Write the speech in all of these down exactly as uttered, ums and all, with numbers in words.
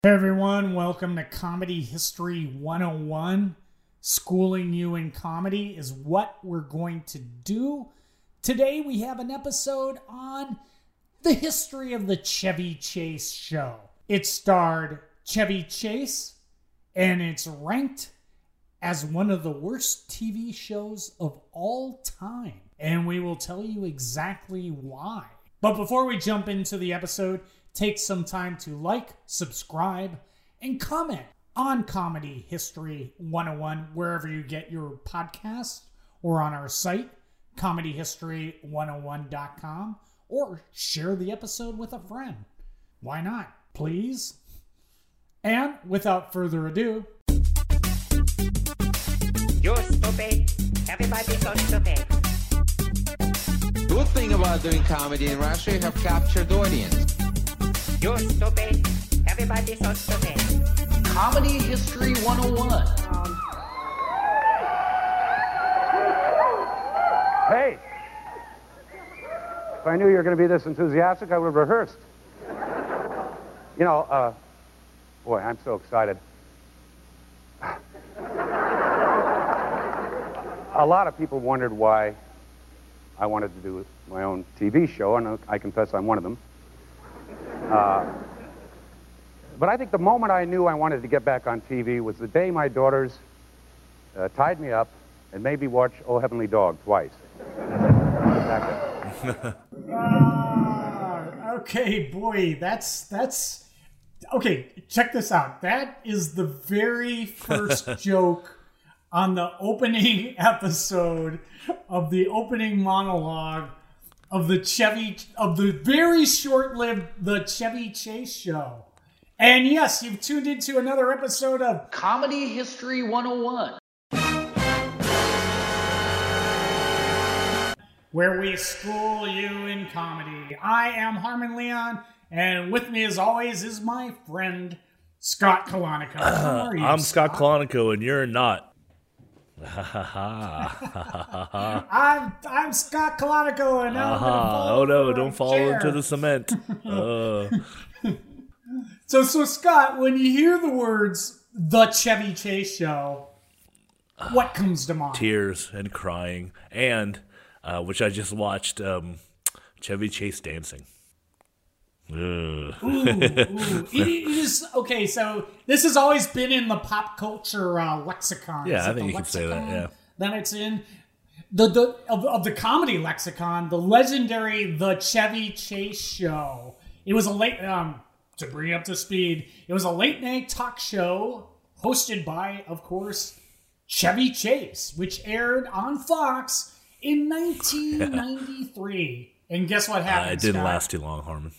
Hey everyone, welcome to Comedy History one oh one. Schooling you in comedy is what we're going to do. Today we have an episode on the history of the Chevy Chase show. It starred Chevy Chase, and it's ranked as one of the worst T V shows of all time. And we will tell you exactly why. But before we jump into the episode, take some time to like, subscribe, and comment on Comedy History one oh one wherever you get your podcasts, or on our site, comedy history one oh one dot com, or share the episode with a friend. Why not? Please? And without further ado... You're stupid. Everybody's so stupid. Good thing about doing comedy in Russia, you have captured audience. You're stupid. Everybody's so stupid. Comedy History one oh one. Hey! If I knew you were going to be this enthusiastic, I would have rehearsed. You know, uh, boy, I'm so excited. A lot of people wondered why I wanted to do my own T V show, and I confess I'm one of them. Uh, but I think the moment I knew I wanted to get back on T V was the day my daughters uh, tied me up and made me watch Oh Heavenly Dog twice. uh, okay, boy, that's, that's... Okay, check this out. That is the very first joke on the opening episode of the opening monologue of the Chevy, of the very short-lived The Chevy Chase Show. And yes, you've tuned into another episode of Comedy History one oh one. where we school you in comedy. I am Harmon Leon, and with me as always is my friend, Scott Kalanico. How are you, I'm Scott Scott Kalanico, and you're not. I'm I'm Scott Kalanico, and now I'm gonna fall Oh no! over Don't a fall chair. into the cement. uh. So, so Scott, when you hear the words "The Chevy Chase Show," what comes to mind? Tears and crying, and uh, which I just watched, um, Chevy Chase dancing. Ugh. Ooh, ooh. It, it is okay. So this has always been in the pop culture uh, lexicon. Yeah, Is I it think the you can say that, lexicon yeah. Then it's in the the of, of the comedy lexicon, the legendary The Chevy Chase Show. It was a late um to bring you up to speed. It was a late night talk show hosted by, of course, Chevy Chase, which aired on Fox in nineteen ninety-three. And guess what Uh, happened? it didn't Scott? last too long, Harmon.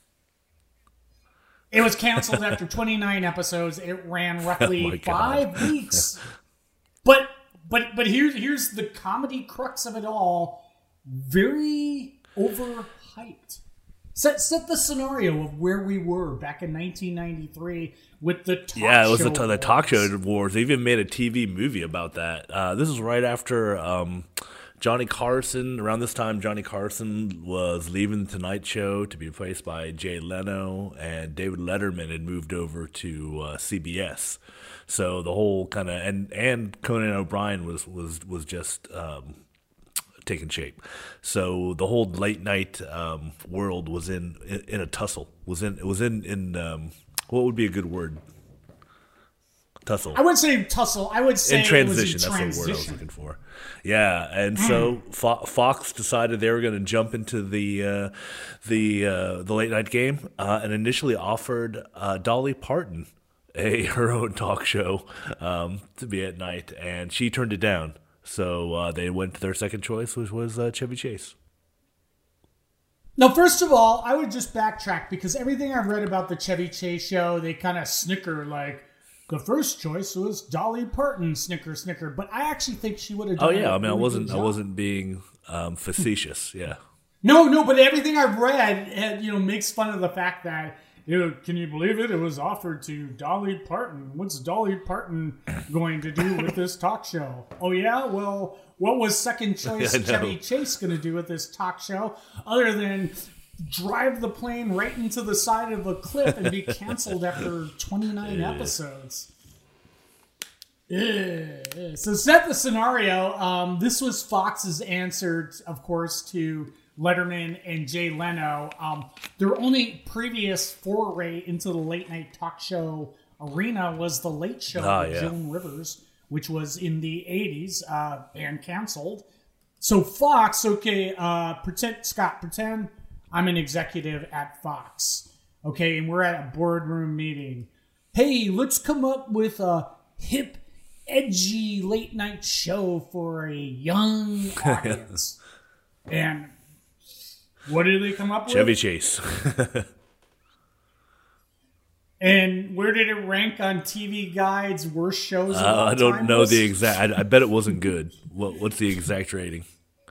It was canceled after twenty-nine episodes. It ran roughly Oh my God. five weeks. But but but here's here's the comedy crux of it all. Very overhyped. Set set the scenario of where we were back in nineteen ninety-three with the talk Yeah, it was show the, the talk wars. show wars. They even made a T V movie about that. Uh, this is right after um, Johnny Carson. Around this time, Johnny Carson was leaving the Tonight Show to be replaced by Jay Leno, and David Letterman had moved over to uh, C B S. So the whole kind of and and Conan O'Brien was was was just um, taking shape. So the whole late night um, world was in, in in a tussle. Was in it was in in um, what would be a good word? Tussle. I would say tussle. I would say In transition, it was in that's the word I was transition. looking for. Yeah, and so Fo- Fox decided they were going to jump into the uh, the uh, the late night game, uh, and initially offered uh, Dolly Parton a her own talk show um, to be at night, and she turned it down. So uh, they went to their second choice, which was uh, Chevy Chase. Now, first of all, I would just backtrack because everything I've read about the Chevy Chase show, they kind of snicker like, the first choice was Dolly Parton, snicker, snicker. But I actually think she would have done Oh yeah, a I mean, I really wasn't good I job. wasn't being um, facetious. Yeah. No, no, but everything I've read, eh, you know, makes fun of the fact that, you know, can you believe it? It was offered to Dolly Parton. What's Dolly Parton going to do with this talk show? Oh yeah, well, what was second choice I know. Chevy Chase going to do with this talk show other than drive the plane right into the side of a cliff and be canceled after twenty-nine episodes. Yeah. So set the scenario. Um, this was Fox's answer, of course, to Letterman and Jay Leno. Um, their only previous foray into the late night talk show arena was The Late Show Ah, with yeah. Joan Rivers, which was in the eighties uh, and canceled. So Fox, okay, uh, pretend Scott, pretend I'm an executive at Fox, okay, and we're at a boardroom meeting. Hey, let's come up with a hip, edgy late night show for a young audience. And what did they come up Chevy with? Chase. And where did it rank on T V Guide's worst shows of Uh, all I don't time know list? the exact. I, I bet it wasn't good. What, what's the exact rating?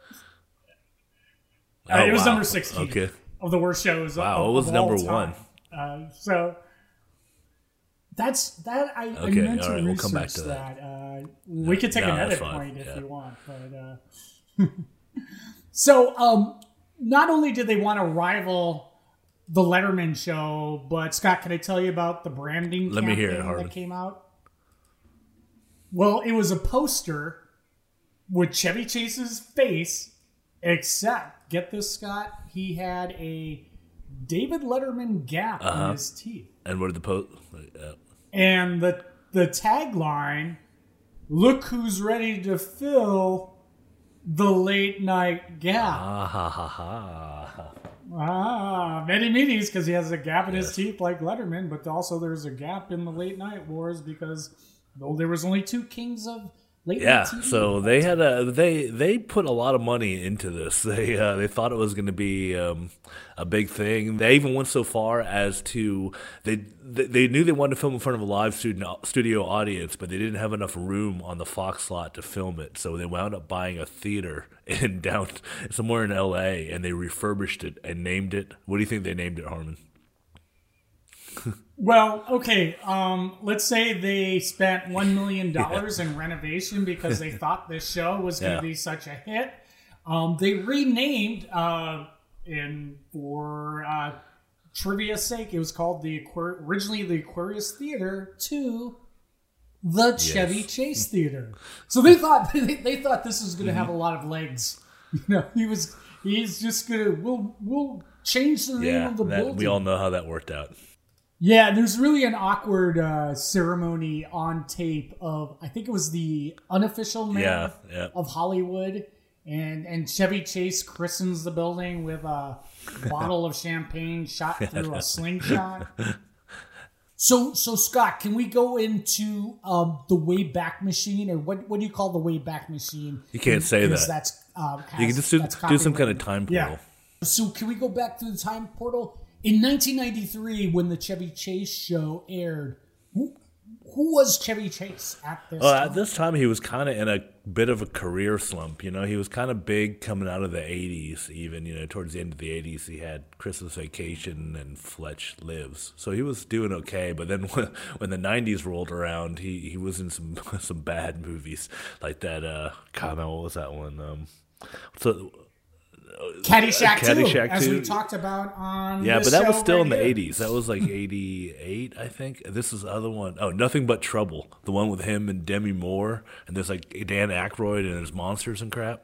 Uh, it was wow. number sixteen Okay. of the worst shows. Wow, of, what was of number all time. one? Uh, so that's that. I, Okay, I meant all to right, we'll research come back to that. that. Uh, we could take No, an that's edit fine, point if yeah. you want, but uh, so um, not only did they want to rival the Letterman show, but Scott, can I tell you about the branding Let me hear it, campaign Harlan. that came out? Well, it was a poster with Chevy Chase's face, except, get this, Scott, he had a David Letterman gap Uh-huh. in his teeth. And what did the post? Uh, And the the tagline, look who's ready to fill the late night gap. ah ha ha ha. Ah, many meetings because he has a gap in his Yes. teeth like Letterman, but also there's a gap in the late night wars because though there was only two kings of late Yeah, night T V. so they had a they they put a lot of money into this. They uh, they thought it was going to be um, a big thing. They even went so far as to they they, they knew they wanted to film in front of a live studio studio audience, but they didn't have enough room on the Fox lot to film it. So they wound up buying a theater in down somewhere in L A and they refurbished it and named it. What do you think they named it, Harmon? Well, okay, um, let's say they spent one million dollars in renovation because they thought this show was going to Yeah. be such a hit. Um, they renamed, uh, in for uh, trivia's sake, it was called the Aquar- originally the Aquarius Theater to the Chevy Chase Theater. So they thought they, they thought this was going to have a lot of legs. You know, he was he's just going to we'll we'll change the name Yeah, of the that, building. we all know how that worked out. Yeah, there's really an awkward uh, ceremony on tape of, I think it was the unofficial mayor Yeah, yeah. of Hollywood, and, and Chevy Chase christens the building with a bottle of champagne shot through a slingshot. So, so Scott, can we go into um, the Wayback Machine, or what? What do you call the Wayback Machine? You can't say Because that. That's um, has, You can just do, that's do some kind of copyrighted. time portal. Yeah. So can we go back through the time portal? In nineteen ninety-three, when the Chevy Chase show aired, who, who was Chevy Chase at this Well, time? at this time, he was kind of in a bit of a career slump. You know, he was kind of big coming out of the eighties, even, you know, towards the end of the eighties, he had Christmas Vacation and Fletch Lives. So he was doing okay. But then when, when the nineties rolled around, he, he was in some some bad movies like that. Uh, God, no, what was that one? Um, so, Caddyshack, Caddyshack two, as we two. talked about on yeah, this but that was show still right in the here. eighties. That was like eighty-eight, I think. This is the other one. Oh, Nothing But Trouble. The one with him and Demi Moore. And there's like Dan Aykroyd and there's monsters and crap.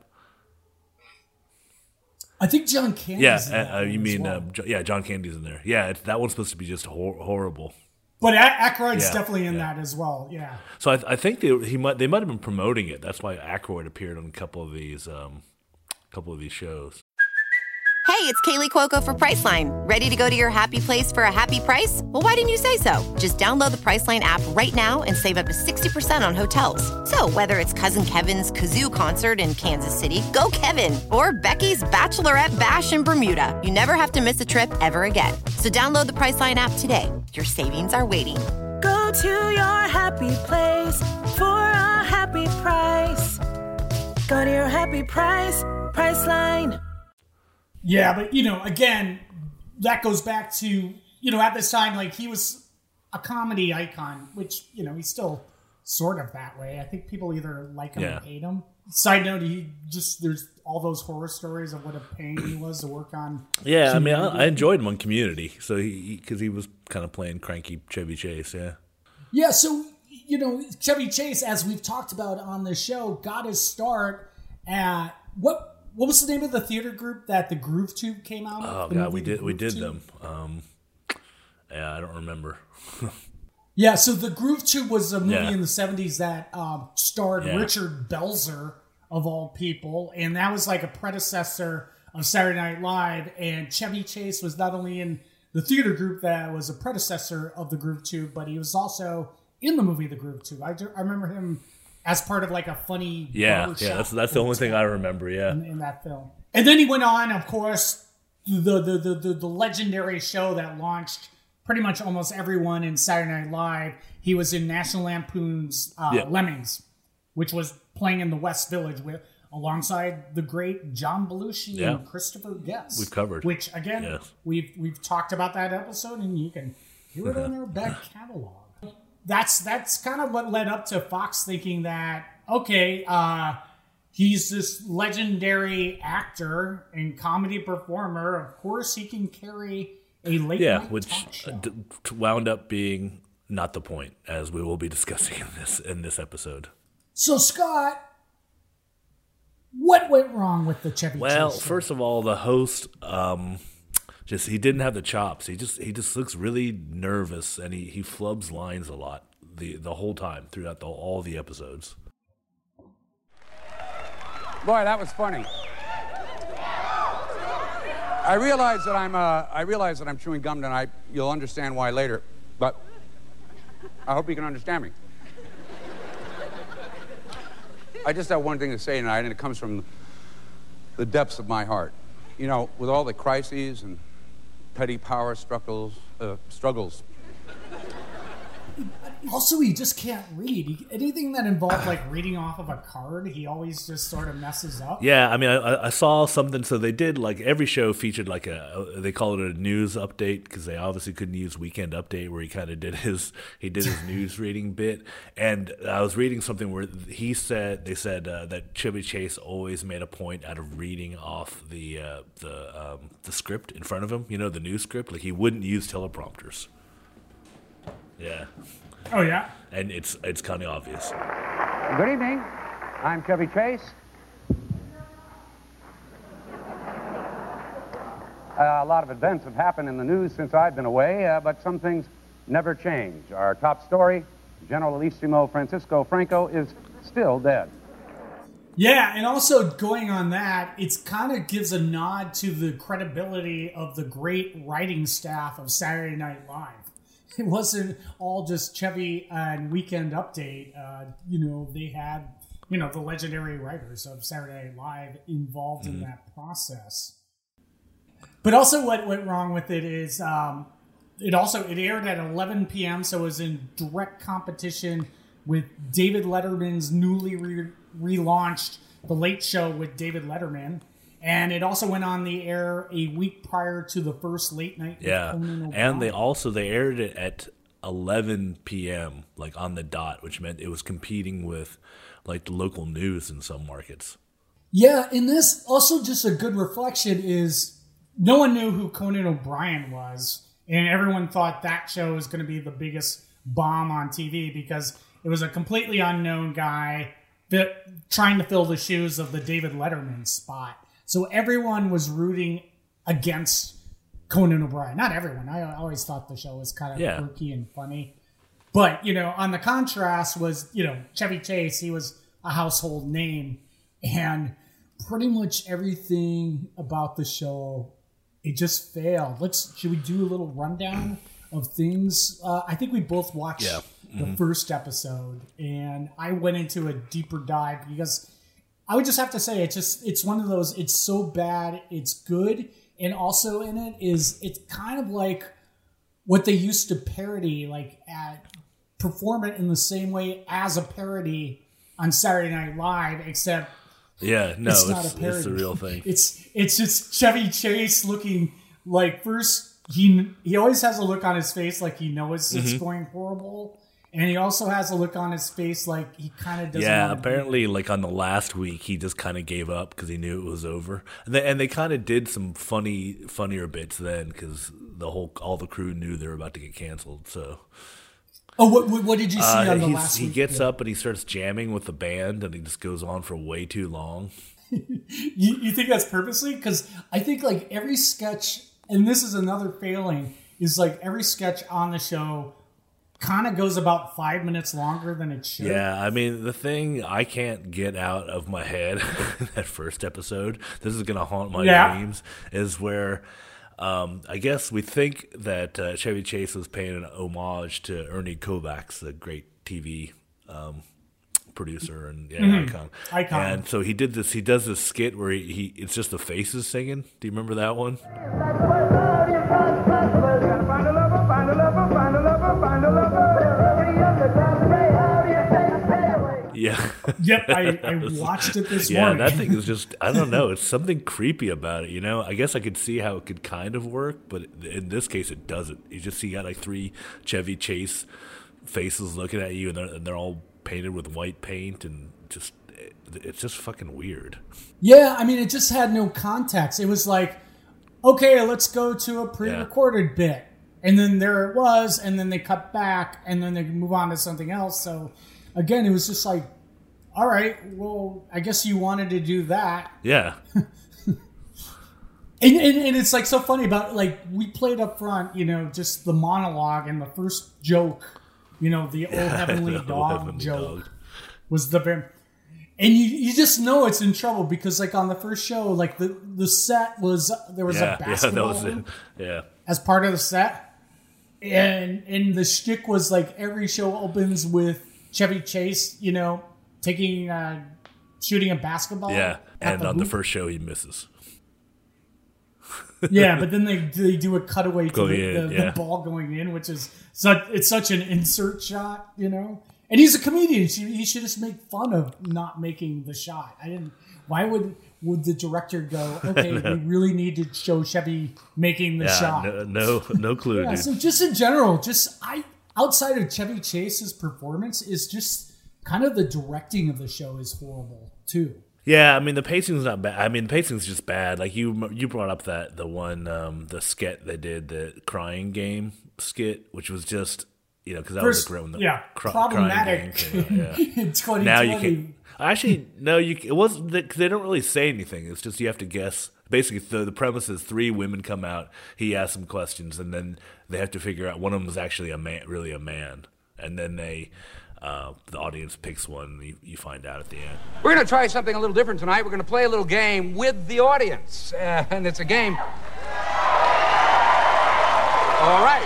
I think John Candy's Yeah, in that uh, uh, one you as mean, well. uh, Jo- yeah, John Candy's in there. Yeah, it's, that one's supposed to be just hor- horrible. But A- Aykroyd's Yeah, definitely in yeah. that as well. Yeah. So I, I think they he might they might have been promoting it. That's why Aykroyd appeared on a couple of these um, couple of these shows. Hey, it's Kaylee Cuoco for Priceline. Ready to go to your happy place for a happy price? Well, why didn't you say so? Just download the Priceline app right now and save up to sixty percent on hotels. So whether it's Cousin Kevin's Kazoo concert in Kansas City, go Kevin, or Becky's Bachelorette Bash in Bermuda, you never have to miss a trip ever again. So download the Priceline app today. Your savings are waiting. Go to your happy place for a happy price. Go to your happy price, Priceline. Yeah, but, you know, again, that goes back to, you know, at this time, like, he was a comedy icon, which, you know, he's still sort of that way. I think people either like him Yeah. or hate him. side note, he just there's all those horror stories of what a pain he was to work on. Yeah, I mean, I, I enjoyed him on Community, so he because he, he was kind of playing cranky Chevy Chase. Yeah. Yeah. So you know, Chevy Chase, as we've talked about on the show, got his start at what. What was the name of the theater group that the Groove Tube came out of? Oh god, we did we did them. Um, yeah, I don't remember. Yeah, so the Groove Tube was a movie Yeah. in the seventies that um, starred Yeah. Richard Belzer, of all people, and that was like a predecessor of Saturday Night Live. And Chevy Chase was not only in the theater group that was a predecessor of the Groove Tube, but he was also in the movie The Groove Tube. I, do, I remember him as part of like a funny Yeah, barbershop yeah, that's that's the only thing I remember. Yeah, in, in that film. And then he went on, of course, the the, the the the legendary show that launched pretty much almost everyone in Saturday Night Live. He was in National Lampoon's uh, Yeah. Lemmings, which was playing in the West Village with alongside the great John Belushi Yeah. and Christopher Guest. We've covered. Which again, Yes. we've we've talked about that episode, and you can hear it on our back catalog. That's that's kind of what led up to Fox thinking that okay, uh, he's this legendary actor and comedy performer. Of course, he can carry a late yeah, night which talk show. uh, d- wound up being not the point, as we will be discussing in this in this episode. So, Scott, what went wrong with the Chevy Well, Chase show? first of all, the host um, just he didn't have the chops. He just he just looks really nervous, and he, he flubs lines a lot the the whole time throughout the, all the episodes. Boy, that was funny. I realize that I'm uh, I realize that I'm chewing gum tonight. You'll understand why later, but I hope you can understand me. I just have one thing to say tonight, and it comes from the depths of my heart. You know, with all the crises and petty power struggles, uh, struggles. Also, he just can't read. He, anything that involved like reading off of a card, he always just sort of messes up. Yeah, I mean, I, I saw something. So they did like every show featured like a they call it a news update because they obviously couldn't use Weekend Update where he kind of did his he did his news reading bit. And I was reading something where he said they said uh, that Chevy Chase always made a point out of reading off the uh, the um, the script in front of him. You know, the news script. Like he wouldn't use teleprompters. Yeah. Oh yeah. And it's it's kind of obvious. Good evening. I'm Chevy Chase. Uh, a lot of events have happened in the news since I've been away, uh, but some things never change. Our top story, Generalissimo Francisco Franco is still dead. Yeah, and also going on that, it's kind of gives a nod to the credibility of the great writing staff of Saturday Night Live. It wasn't all just Chevy and Weekend Update. Uh, you know, they had, you know, the legendary writers of Saturday Night Live involved mm-hmm. in that process. But also what went wrong with it is um, it also, it aired at eleven p.m., so it was in direct competition with David Letterman's newly re- relaunched The Late Show with David Letterman. And it also went on the air a week prior to the first late night. Yeah, and they also they aired it at eleven p.m. like on the dot, which meant it was competing with like the local news in some markets. Yeah, and this also just a good reflection is no one knew who Conan O'Brien was, and everyone thought that show was going to be the biggest bomb on T V because it was a completely unknown guy that trying to fill the shoes of the David Letterman spot. So everyone was rooting against Conan O'Brien. Not everyone. I always thought the show was kind of yeah. quirky and funny. But, you know, on the contrast was, you know, Chevy Chase. He was a household name. And pretty much everything about the show, it just failed. Let's, should we do a little rundown of things? Uh, I think we both watched yeah. the mm-hmm. first episode. And I went into a deeper dive because I would just have to say it's just it's one of those it's so bad it's good, and also in it is it's kind of like what they used to parody, like at, perform it in the same way as a parody on Saturday Night Live, except yeah no it's, it's, not a parody. It's the real thing. It's it's just Chevy Chase looking like first he he always has a look on his face like he knows mm-hmm. it's going horrible. And he also has a look on his face like he kind of doesn't. Yeah, want to apparently, like on the last week, he just kind of gave up because he knew it was over. And they, and they kind of did some funny, funnier bits then because the whole all the crew knew they were about to get canceled. So. Oh, what what, what did you see uh, on the he's- last He week? gets up and he starts jamming with the band, and he just goes on for way too long. You, you think that's purposely? Because I think like every sketch, and this is another failing, is like every sketch on the show kind of goes about five minutes longer than it should. Yeah, I mean, the thing I can't get out of my head in that first episode, this is going to haunt my Yeah. dreams, is where um, I guess we think that uh, Chevy Chase was paying an homage to Ernie Kovacs, the great T V um, producer and yeah, Mhm. icon. Icon. And so he did this, he does this skit where he, he it's just the faces singing. Do you remember that one? Yeah. Yep, I, I watched it this yeah, morning. that thing is just, I don't know, it's something creepy about it, you know? I guess I could see how it could kind of work, but in this case it doesn't. You just see got like three Chevy Chase faces looking at you, and they're, and they're all painted with white paint, and just, it, it's just fucking weird. Yeah, I mean, it just had no context. It was like, okay, let's go to a pre-recorded bit. And then there it was, and then they cut back, and then they move on to something else. So, again, it was just like, all right, well, I guess you wanted to do that. Yeah. And, and, and it's like so funny about, like, we played up front, you know, just the monologue and the first joke, you know, the old heavenly the dog heavenly joke dog. was the very... And you, you just know it's in trouble because, like, on the first show, like, the, the set was, there was yeah, a basketball yeah, that was it. hoop Yeah. as part of the set. And and the shtick was, like, every show opens with Chevy Chase, you know, taking, uh, shooting a basketball. Yeah, at and on the hoop. first show he misses. Yeah, but then they they do a cutaway to Go the, in, the, yeah. the ball going in, which is such it's such an insert shot, you know. And he's a comedian; he he should just make fun of not making the shot. I didn't. Why would would the director go? Okay, we really need to show Chevy making the yeah, shot. no, no, no clue, Yeah, dude. so just in general, just I outside of Chevy Chase's performance is just kind of the directing of the show is horrible too. Yeah, I mean the pacing's not bad. I mean the pacing's just bad. Like you, you brought up that the one, um, the skit they did, the crying game skit, which was just, you know, because that First, was a great yeah, cry, problematic crying game. Yeah. in twenty twenty. Now you can actually no, you it wasn't because they don't really say anything. It's just you have to guess. Basically, the, the premise is three women come out. He asks them questions, and then they have to figure out one of them is actually a man, really a man, and then they. Uh, the audience picks one, and you, you find out at the end. We're going to try something a little different tonight. We're going to play a little game with the audience. Uh, and it's a game. All right.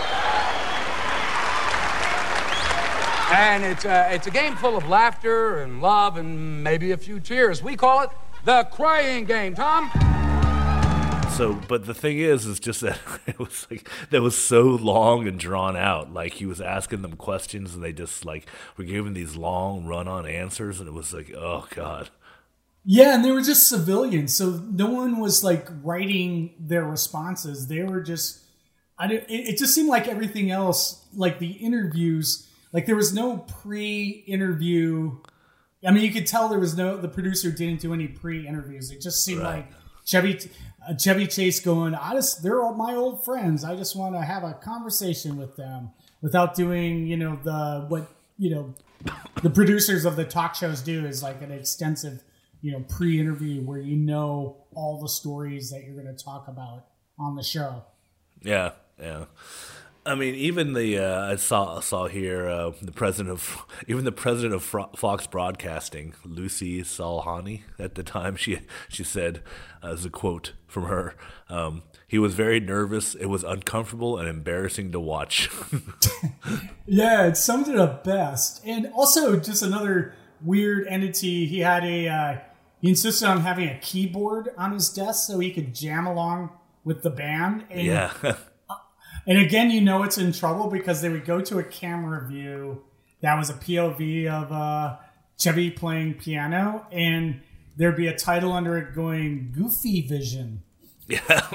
And it's, uh, it's a game full of laughter and love and maybe a few tears. We call it the crying game. Tom? So, but the thing is, is just that it was like that was so long and drawn out. Like he was asking them questions, and they just like were giving these long run-on answers, and it was like, oh god. Yeah, and they were just civilians, so no one was like writing their responses. They were just, I don't, it, it just seemed like everything else, like the interviews, like there was no pre-interview. I mean, you could tell there was no, the producer didn't do any pre-interviews. It just seemed Right. like Chevy, uh, Chevy Chase going, I just, they're all my old friends. I just want to have a conversation with them without doing, you know, the, what, you know, the producers of the talk shows do is like an extensive, you know, pre-interview where you know all the stories that you're going to talk about on the show. Yeah, yeah. I mean, even the uh, I saw saw here uh, the president of even the president of Fro- Fox Broadcasting, Lucy Salhani, at the time she she said, uh, as a quote from her, um, he was very nervous. It was uncomfortable and embarrassing to watch. Yeah, it summed it up best. And also, just another weird entity. He had a uh, he insisted on having a keyboard on his desk so he could jam along with the band. And, yeah. And again, you know it's in trouble because they would go to a camera view that was a P O V of uh, Chevy playing piano, and there'd be a title under it going "Goofy Vision." Yeah.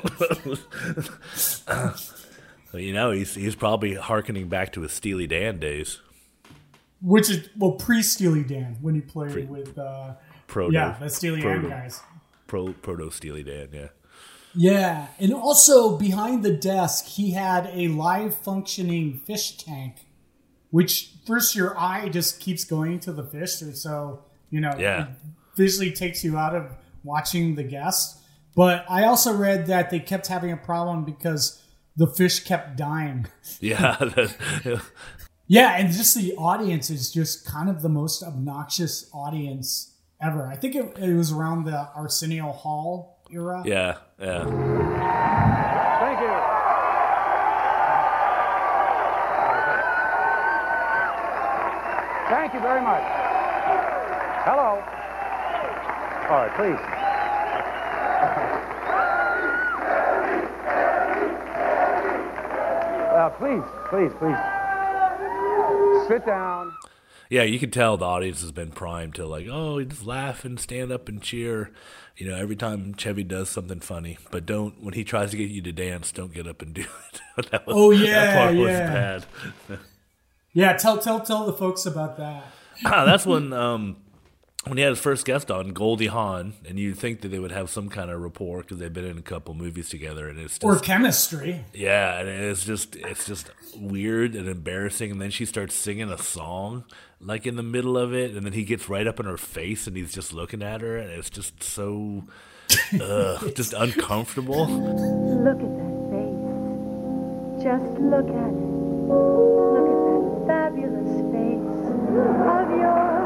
uh, you know, he's he's probably hearkening back to his Steely Dan days. which is well pre Steely Dan when he played Pre- with uh, Proto, yeah the Steely Dan proto, guys. Pro, proto Steely Dan, yeah. Yeah, and also behind the desk, he had a live functioning fish tank, which first your eye just keeps going to the fish, and so you know, yeah. it visually takes you out of watching the guest. But I also read that they kept having a problem because the fish kept dying. Yeah. yeah. Yeah, and just the audience is just kind of the most obnoxious audience ever. I think it, it was around the Arsenio Hall era. Yeah, yeah. Thank you. Thank you very much. Hello. All right, please. Uh, please, please, please. Sit down. Yeah, you can tell the audience has been primed to like, oh, just laugh and stand up and cheer, you know, every time Chevy does something funny. But don't, when he tries to get you to dance, don't get up and do it. that was, oh yeah, that part yeah. was bad. yeah, tell tell tell the folks about that. ah, that's when um, when he had his first guest on, Goldie Hawn, and you'd think that they would have some kind of rapport because they've been in a couple movies together, and it's just, or chemistry. Yeah, and it's just it's just weird and embarrassing. And then she starts singing a song like in the middle of it, and then he gets right up in her face, and he's just looking at her, and it's just so uh, just uncomfortable. Look at that face. Just look at it. Look at that fabulous face of yours.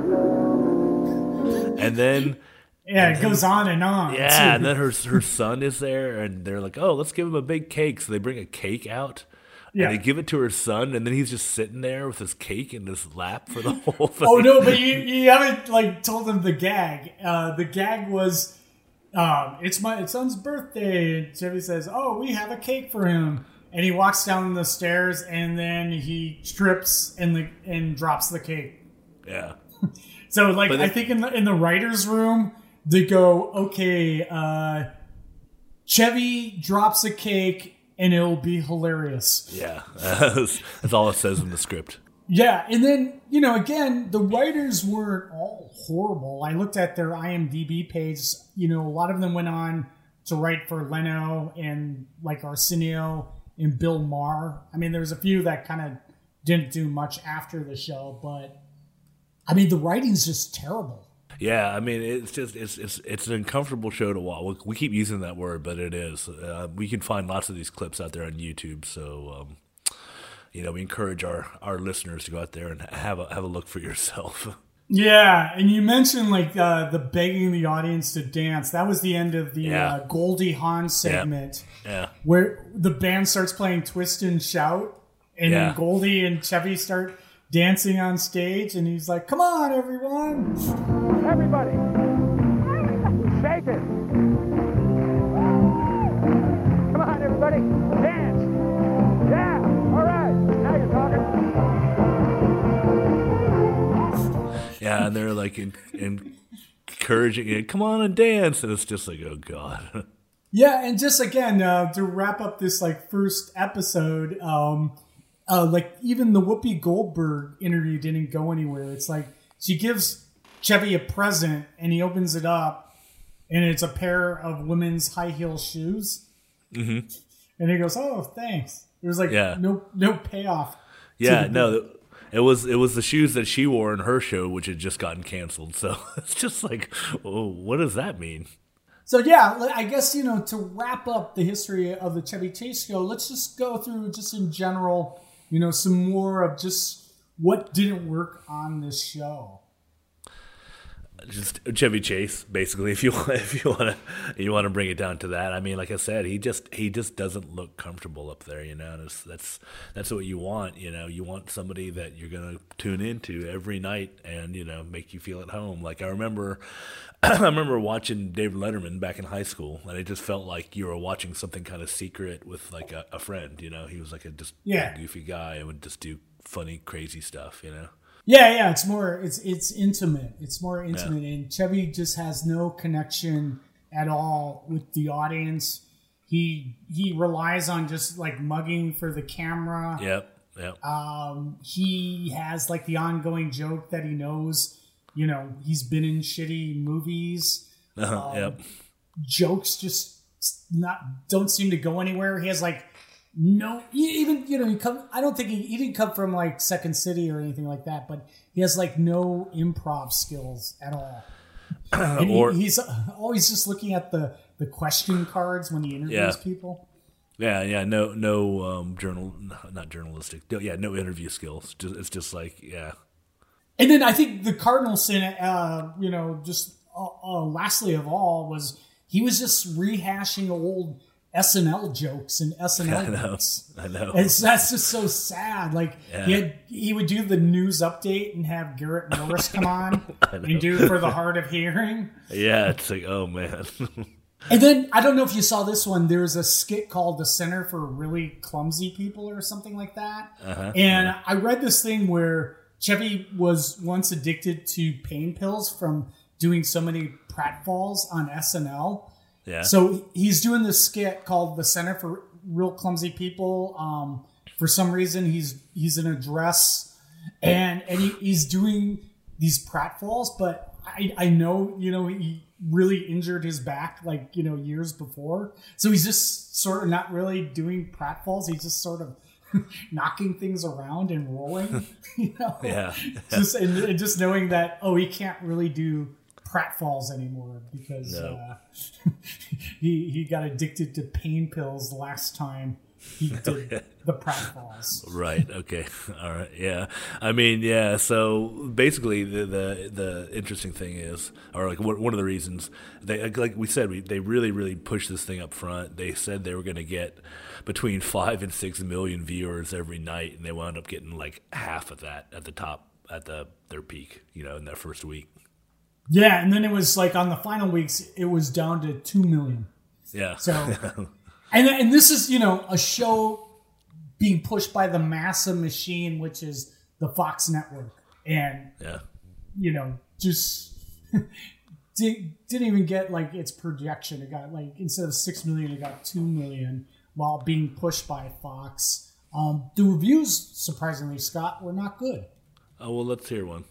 And then yeah, it goes on and on. Yeah, too. and then her her son is there, and they're like, "Oh, let's give him a big cake." So they bring a cake out. Yeah. And they give it to her son, and then he's just sitting there with his cake in his lap for the whole thing. Oh no, but you, you haven't like told him the gag. Uh, the gag was, um, it's my son's birthday, and Chevy says, "Oh, we have a cake for him," and he walks down the stairs, and then he trips and the and drops the cake. Yeah. So like But I they- think in the in the writers' room they go, okay, uh, Chevy drops a cake. And it'll be hilarious. Yeah, that's, that's all it says in the script. Yeah, and then, you know, again, the writers weren't all horrible. I looked at their I M D B page. You know, a lot of them went on to write for Leno and, like, Arsenio and Bill Maher. I mean, there was a few that kind of didn't do much after the show, but, I mean, the writing's just terrible. Yeah, I mean, it's just it's it's it's an uncomfortable show to watch. We, we keep using that word, but it is. Uh, we can find lots of these clips out there on YouTube, so um, you know, we encourage our, our listeners to go out there and have a have a look for yourself. Yeah, and you mentioned like uh, the begging the audience to dance. That was the end of the Yeah. uh, Goldie Hawn segment, Yeah, where the band starts playing Twist and Shout, and Yeah. then Goldie and Chevy start dancing on stage, and he's like, "Come on, everyone!" Everybody, shake it. Come on, everybody, dance. Yeah, all right. Now you're talking. yeah, and they're like in, in encouraging it. Come on and dance, and it's just like, oh god. Yeah, and just again uh, to wrap up this like first episode, um, uh, like even the Whoopi Goldberg interview didn't go anywhere. It's like she gives Chevy a present, and he opens it up, and it's a pair of women's high heel shoes. Mm-hmm. And he goes, "Oh, thanks." There was like Yeah. no no payoff. Yeah, to the no, it was it was the shoes that she wore in her show, which had just gotten canceled. So it's just like, oh, what does that mean? So yeah, I guess, you know, to wrap up the history of the Chevy Chase show, let's just go through just in general, you know, some more of just what didn't work on this show. Just Chevy Chase, basically. If you if you want to you want to bring it down to that, I mean, like I said, he just he just doesn't look comfortable up there. You know, that's that's that's what you want. You know, you want somebody that you're gonna tune into every night and you know make you feel at home. Like I remember, I remember watching David Letterman back in high school, and it just felt like you were watching something kind of secret with like a, a friend. You know, he was like a just Yeah. goofy guy and would just do funny, crazy stuff. You know. Yeah, yeah, it's more, it's it's intimate. It's more intimate, and Chevy just has no connection at all with the audience. He he relies on just like mugging for the camera. Yep. yeah. Um, he has like the ongoing joke that he knows, you know, he's been in shitty movies. Uh-huh, um, yep. Jokes just not don't seem to go anywhere. He has like no, even you know, he come. I don't think he, he didn't come from like Second City or anything like that, but he has like no improv skills at all. And or he, he's always just looking at the, the question cards when he interviews yeah. people. Yeah, yeah, no, no um, journal, not journalistic. Yeah, no interview skills. Just, it's just like, yeah. And then I think the cardinal sin, uh, you know, just uh, uh, lastly of all was he was just rehashing old S N L jokes and S N L I know, bits. I know. And it's, that's just so sad. Like yeah. he had, he would do the news update and have Garrett Morris come on and do For the Hard of Hearing. Yeah, it's like, oh man. And then, I don't know if you saw this one, there was a skit called The Center for Really Clumsy People or something like that. Uh-huh. And yeah. I read this thing where Chevy was once addicted to pain pills from doing so many pratfalls on S N L. Yeah. So he's doing this skit called The Center for Real Clumsy People. Um, for some reason, he's he's in a dress and, and he, he's doing these pratfalls, but I, I know, you know, he really injured his back like, you know, years before. So he's just sort of not really doing pratfalls. He's just sort of knocking things around and rolling, you know? Yeah. just, and, and just knowing that, oh, he can't really do pratfalls anymore because no. uh, he, he got addicted to pain pills last time he did okay. the pratfalls. Right. Okay. All right. Yeah. I mean, yeah. So basically, the the, the interesting thing is, or like one of the reasons they, like we said, we, they really, really pushed this thing up front. They said they were going to get between five and six million viewers every night, and they wound up getting like half of that at the top at the their peak. You know, in that first week. Yeah, and then it was like on the final weeks, it was down to two million. Yeah. So. And and this is, you know, a show being pushed by the massive machine, which is the Fox network. And, yeah. you know, just did, didn't even get, like, its projection. It got, like, instead of six million, it got two million while being pushed by Fox. Um, the reviews, surprisingly, Scott, were not good. Oh, well, let's hear one.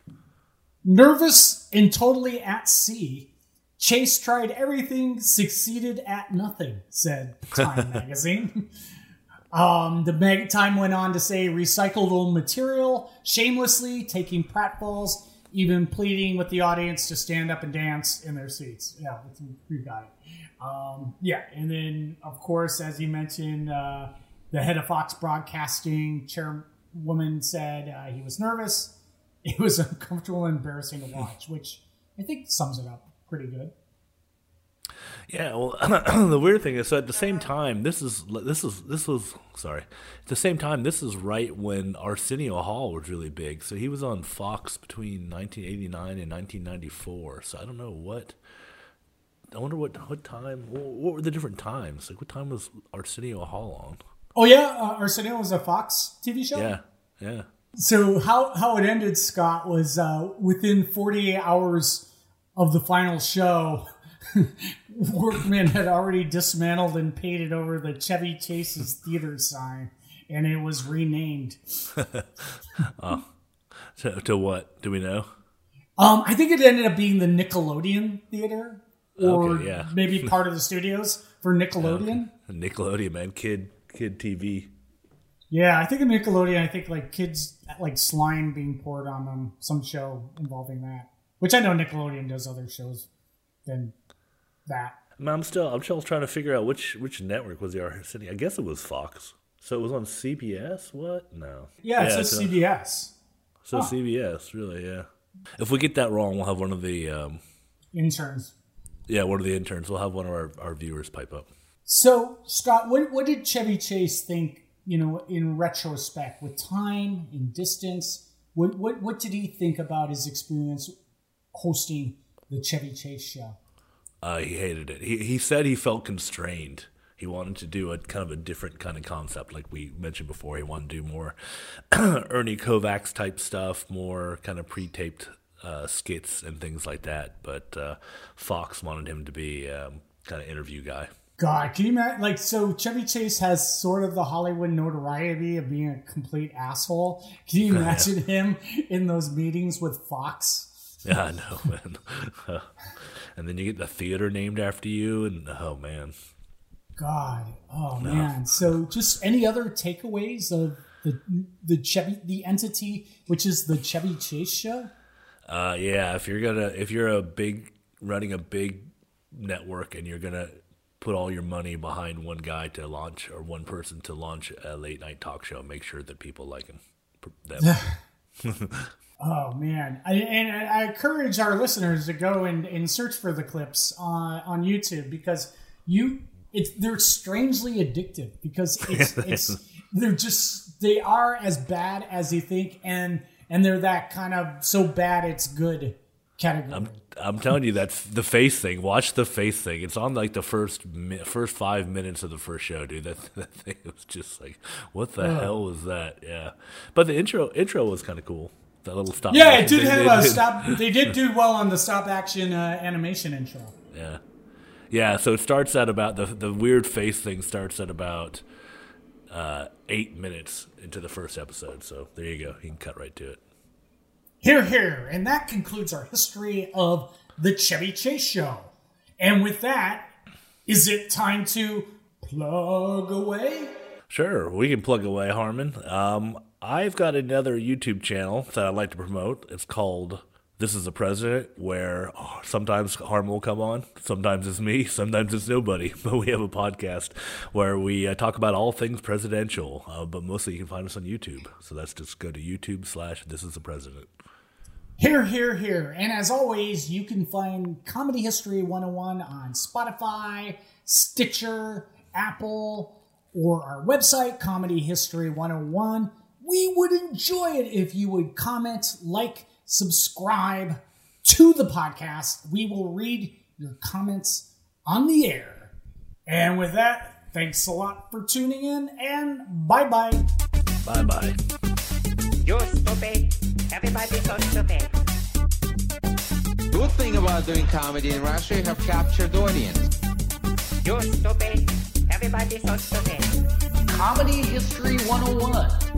Nervous and totally at sea. Chase tried everything, succeeded at nothing, said Time magazine. um, the mag- Time went on to say recycled old material, shamelessly taking pratfalls, even pleading with the audience to stand up and dance in their seats. Yeah, we got it. Um, yeah, and then, of course, as you mentioned, uh, the head of Fox Broadcasting, chairwoman, said uh, he was nervous. It was uncomfortable and embarrassing to watch, which I think sums it up pretty good. Yeah, well, the weird thing is, so at the same time, this is this is this was sorry. At the same time, this is right when Arsenio Hall was really big. So he was on Fox between nineteen eighty-nine and nineteen ninety-four. So I don't know what. I wonder what what time. What were the different times? Like, what time was Arsenio Hall on? Oh yeah, uh, Arsenio was a Fox T V show. Yeah, yeah. So how how it ended, Scott, was uh, within forty-eight hours of the final show. Workman had already dismantled and painted over the Chevy Chase's theater sign, and it was renamed. Oh, to, to what? Do we know? Um, I think it ended up being the Nickelodeon Theater, or okay, yeah. maybe part of the studios for Nickelodeon. Okay. Nickelodeon, man, kid, kid T V. Yeah, I think in Nickelodeon, I think like kids like slime being poured on them, some show involving that. Which I know Nickelodeon does other shows than that. I'm still I'm still trying to figure out which which network was the Arsenio. I guess it was Fox. So it was on C B S. What? No. Yeah, it yeah, says so, C B S. So huh. C B S, really? Yeah. If we get that wrong, we'll have one of the um, interns. Yeah, one of the interns. We'll have one of our, our viewers pipe up. So Scott, what what did Chevy Chase think? You know, in retrospect, with time and distance, what what what did he think about his experience hosting the Chevy Chase show? Uh, he hated it. He he said he felt constrained. He wanted to do a kind of a different kind of concept, like we mentioned before. He wanted to do more Ernie Kovacs type stuff, more kind of pre-taped uh, skits and things like that. But uh, Fox wanted him to be um, kind of interview guy. God, can you imagine? Like, so Chevy Chase has sort of the Hollywood notoriety of being a complete asshole. Can you imagine yeah. him in those meetings with Fox? Yeah, I know, man. Uh, and then you get the theater named after you, and oh, man. God, oh, no. man. So just any other takeaways of the the Chevy, the entity, which is the Chevy Chase show? Uh, yeah, if you're gonna, if you're a big, running a big network and you're gonna put all your money behind one guy to launch, or one person to launch a late night talk show, make sure that people like him. Oh man. I, and I encourage our listeners to go and, and search for the clips on, on YouTube, because you, it's, they're strangely addictive, because it's, it's, they're just, they are as bad as you think. And, and they're that kind of so bad it's good category. I'm, I'm telling you, that's the face thing. Watch the face thing. It's on like the first first five minutes of the first show, dude. That, that thing was just like, what the oh. hell was that? Yeah, but the intro intro was kind of cool. That little stop. Yeah, it did have a stop. They did do well on the stop action uh, animation intro. Yeah, yeah. So it starts at about the the weird face thing starts at about uh, eight minutes into the first episode. So there you go. You can cut right to it. Here, here. And that concludes our history of the Chevy Chase show. And with that, is it time to plug away? Sure, we can plug away, Harmon. Um, I've got another YouTube channel that I'd like to promote. It's called This Is the President, where oh, sometimes Harmon will come on. Sometimes it's me. Sometimes it's nobody. But we have a podcast where we uh, talk about all things presidential. Uh, but mostly you can find us on YouTube. So that's just go to YouTube slash This Is the President. Here, here, here. And as always, you can find Comedy History one oh one on Spotify, Stitcher, Apple, or our website, Comedy History one oh one. We would enjoy it if you would comment, like, subscribe to the podcast. We will read your comments on the air. And with that, thanks a lot for tuning in, and bye-bye. Bye-bye. You're stupid. Everybody's so stupid. Good thing about doing comedy in Russia, you have captured audience. You're stupid. Everybody's so stupid. Comedy History one oh one.